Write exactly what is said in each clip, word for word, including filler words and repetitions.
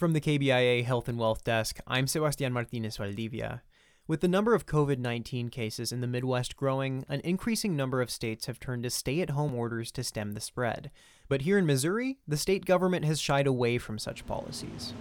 From the K B I A Health and Wealth Desk, I'm Sebastián Martínez Valdivia. With the number of covid nineteen cases in the Midwest growing, an increasing number of states have turned to stay-at-home orders to stem the spread. But here in Missouri, the state government has shied away from such policies.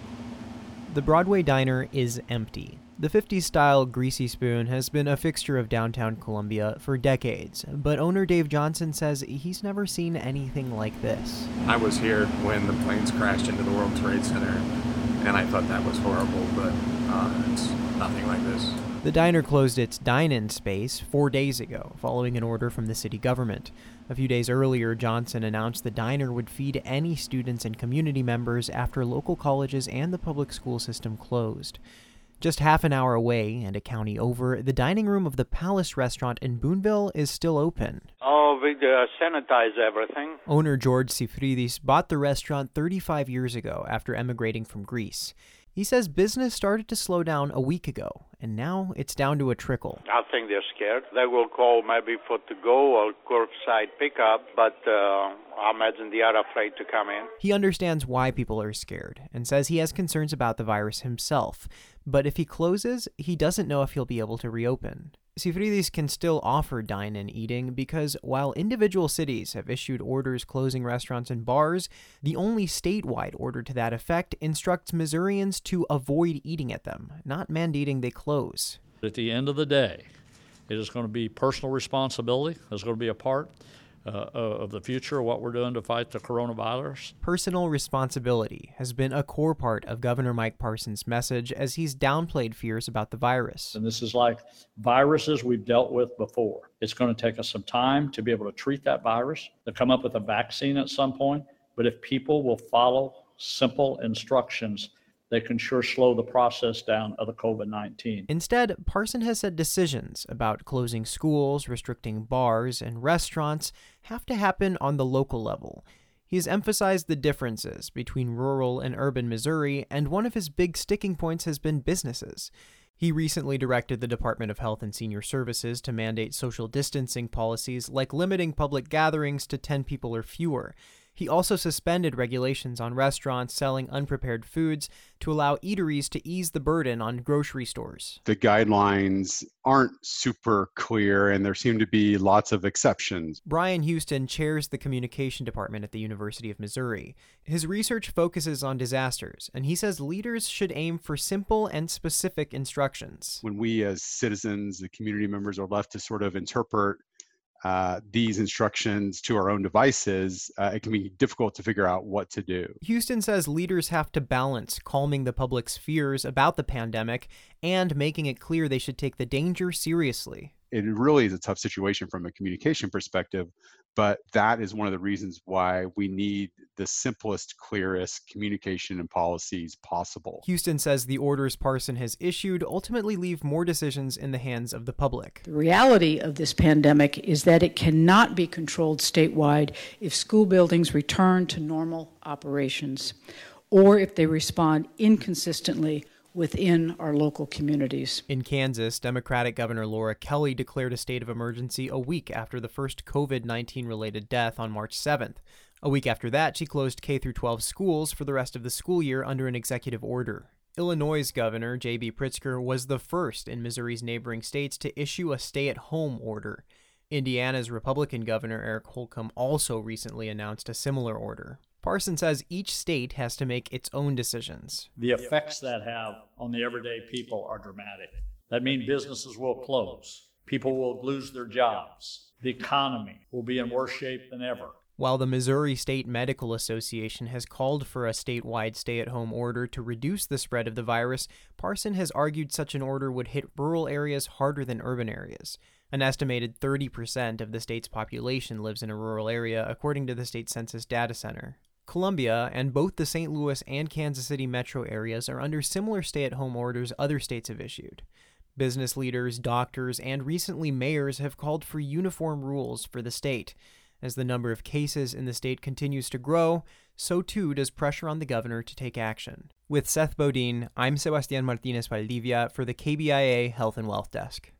The Broadway Diner is empty. The fifties-style Greasy Spoon has been a fixture of downtown Columbia for decades, but owner Dave Johnson says he's never seen anything like this. I was here when the planes crashed into the World Trade Center, and I thought that was horrible, but uh, it's nothing like this. The diner closed its dine-in space four days ago, following an order from the city government. A few days earlier, Johnson announced the diner would feed any students and community members after local colleges and the public school system closed. Just half an hour away and a county over, the dining room of the Palace restaurant in Boonville is still open. Oh, we uh, sanitize everything. Owner George Sifridis bought the restaurant thirty-five years ago after emigrating from Greece. He says business started to slow down a week ago, and now it's down to a trickle. I think they're scared. They will call maybe for to-go or curbside pickup, but uh, I imagine they are afraid to come in. He understands why people are scared and says he has concerns about the virus himself. But if he closes, he doesn't know if he'll be able to reopen. Sifridis can still offer dine-in eating because while individual cities have issued orders closing restaurants and bars, the only statewide order to that effect instructs Missourians to avoid eating at them, not mandating they close. At the end of the day, it is going to be personal responsibility. It's going to be a part uh, of the future of what we're doing to fight the coronavirus. Personal responsibility has been a core part of Governor Mike Parson's message as he's downplayed fears about the virus. And this is like viruses we've dealt with before. It's going to take us some time to be able to treat that virus, to come up with a vaccine at some point. But if people will follow simple instructions, they can sure slow the process down of the covid nineteen. Instead, Parson has said decisions about closing schools, restricting bars, and restaurants have to happen on the local level. He's emphasized the differences between rural and urban Missouri, and one of his big sticking points has been businesses. He recently directed the Department of Health and Senior Services to mandate social distancing policies like limiting public gatherings to ten people or fewer. He also suspended regulations on restaurants selling unprepared foods to allow eateries to ease the burden on grocery stores. The guidelines aren't super clear, and there seem to be lots of exceptions. Brian Houston chairs the communication department at the University of Missouri. His research focuses on disasters, and he says leaders should aim for simple and specific instructions. When we as citizens, the community members, are left to sort of interpret Uh, these instructions to our own devices, uh, it can be difficult to figure out what to do. Houston says leaders have to balance calming the public's fears about the pandemic and making it clear they should take the danger seriously. It really is a tough situation from a communication perspective, but that is one of the reasons why we need the simplest, clearest communication and policies possible. Houston says the orders Parson has issued ultimately leave more decisions in the hands of the public. The reality of this pandemic is that it cannot be controlled statewide if school buildings return to normal operations or if they respond inconsistently within our local communities. In Kansas, Democratic Governor Laura Kelly declared a state of emergency a week after the first covid nineteen related death on March seventh. A week after that, she closed K through twelve schools for the rest of the school year under an executive order. Illinois' Governor J B Pritzker was the first in Missouri's neighboring states to issue a stay-at-home order. Indiana's Republican Governor Eric Holcomb also recently announced a similar order. Parson says each state has to make its own decisions. The effects that have on the everyday people are dramatic. That means businesses will close. People will lose their jobs. The economy will be in worse shape than ever. While the Missouri State Medical Association has called for a statewide stay-at-home order to reduce the spread of the virus, Parson has argued such an order would hit rural areas harder than urban areas. An estimated thirty percent of the state's population lives in a rural area, according to the state census data center. Columbia and both the Saint Louis and Kansas City metro areas are under similar stay-at-home orders other states have issued. Business leaders, doctors, and recently mayors have called for uniform rules for the state. As the number of cases in the state continues to grow, so too does pressure on the governor to take action. With Seth Bodine, I'm Sebastián Martínez Valdivia for the K B I A Health and Wealth Desk.